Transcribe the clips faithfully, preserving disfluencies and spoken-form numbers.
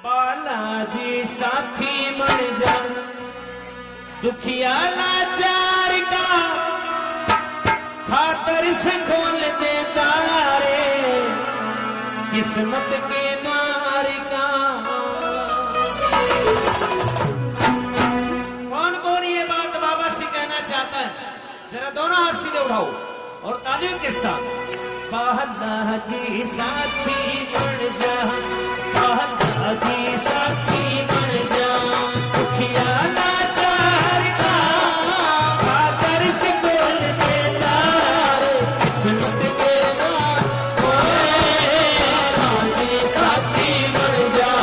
बालाजी साथी बन जा, दुखिया लाचार का खातर से खोल दे तारे, किस्मत के मार का। कौन कौन ये बात बाबा से कहना चाहता है? जरा दोनों हाथ सीधे उठाओ और तालियों के साथ। बालाजी साथी बन जा, बालाजी साथी बन जा, दुखिया लाचार का खातर से खोल दे तारे, किस्मत के मार का। बालाजी साथी बन जा।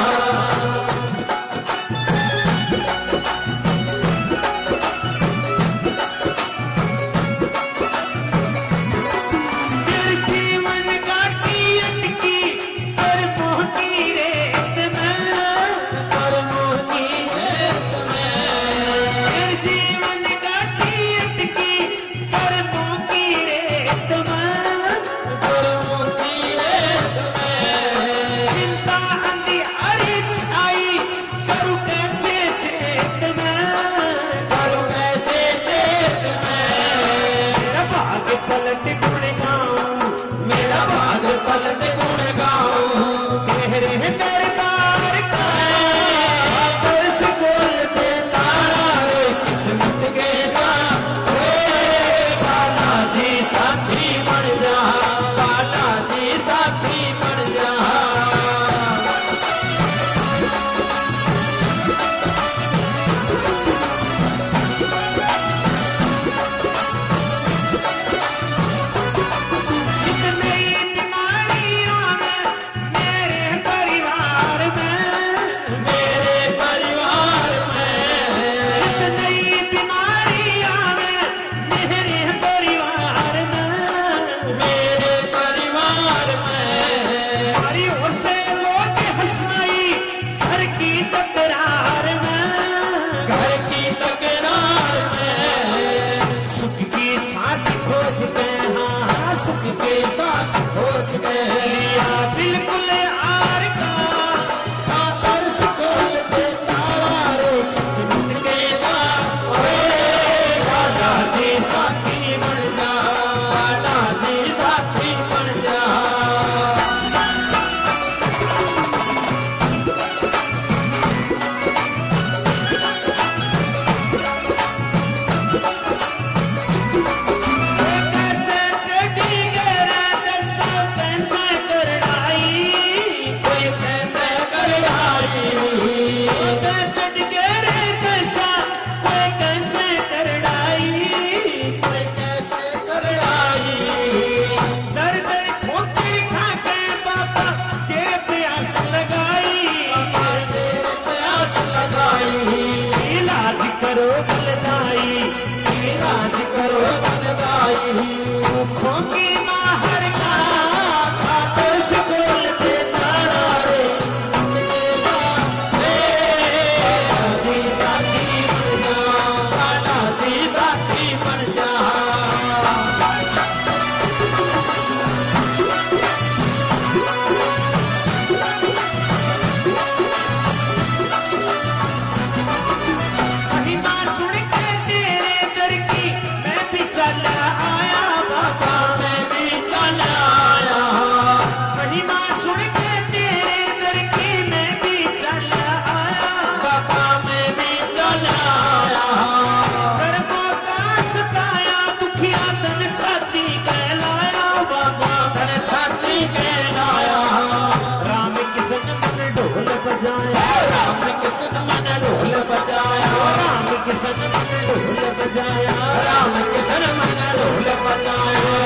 किशन मन ढोल बजाया, राम किशन मन ढोल बजाया।